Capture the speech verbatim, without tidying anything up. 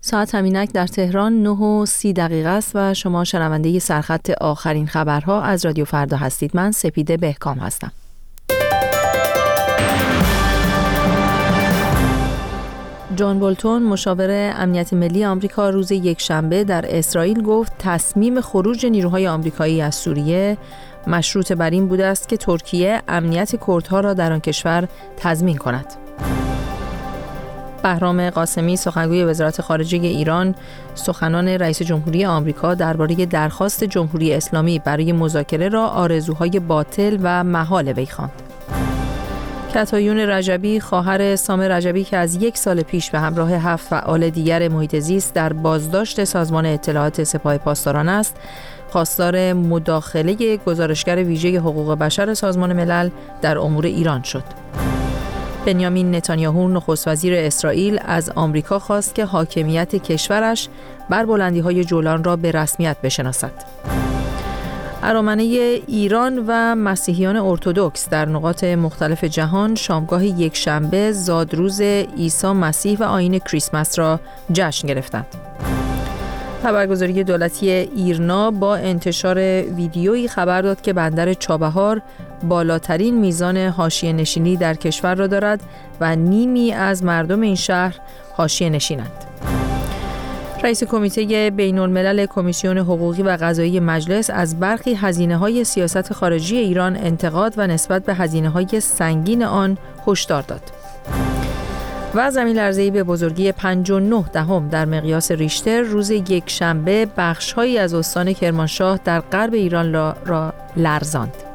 ساعت همینک در تهران نه و سی دقیقه است و شما شنونده سرخط آخرین خبرها از رادیو فردا هستید. من سپیده بهکام هستم. جان بولتون مشاور امنیت ملی آمریکا روز یکشنبه در اسرائیل گفت تصمیم خروج نیروهای آمریکایی از سوریه مشروط بر این بوده است که ترکیه امنیت کردها را در آن کشور تضمین کند. بهرام قاسمی سخنگوی وزارت خارجه ایران سخنان رئیس جمهوری آمریکا درباره درخواست جمهوری اسلامی برای مذاکره را آرزوهای باطل و محال وی خواند. کتایون رجبی خواهر سام رجبی که از یک سال پیش به همراه هفت فعال دیگر محیط زیست در بازداشت سازمان اطلاعات سپاه پاسداران است، خواستار مداخله گزارشگر ویژه حقوق بشر سازمان ملل در امور ایران شد. بنیامین نتانیاهو نخست وزیر اسرائیل از آمریکا خواست که حاکمیت کشورش بر بلندی‌های جولان را به رسمیت بشناسد. ارامنه ایران و مسیحیان ارتدوکس در نقاط مختلف جهان شامگاه یکشنبه زادروز عیسی مسیح و آیین کریسمس را جشن گرفتند. خبرگزاری دولتی ایرنا با انتشار ویدیویی خبر داد که بندر چابهار بالاترین میزان حاشیه نشینی در کشور را دارد و نیمی از مردم این شهر حاشیه نشینند. رئیس کمیته بین الملل کمیسیون حقوقی و قضایی مجلس از برخی هزینه‌های سیاست خارجی ایران انتقاد و نسبت به هزینه‌های سنگین آن هشدار داد. و زمین لرزه‌ای به بزرگی پنج و نه دهم در مقیاس ریشتر روز یکشنبه بخش‌هایی از استان کرمانشاه در غرب ایران را, را لرزاند.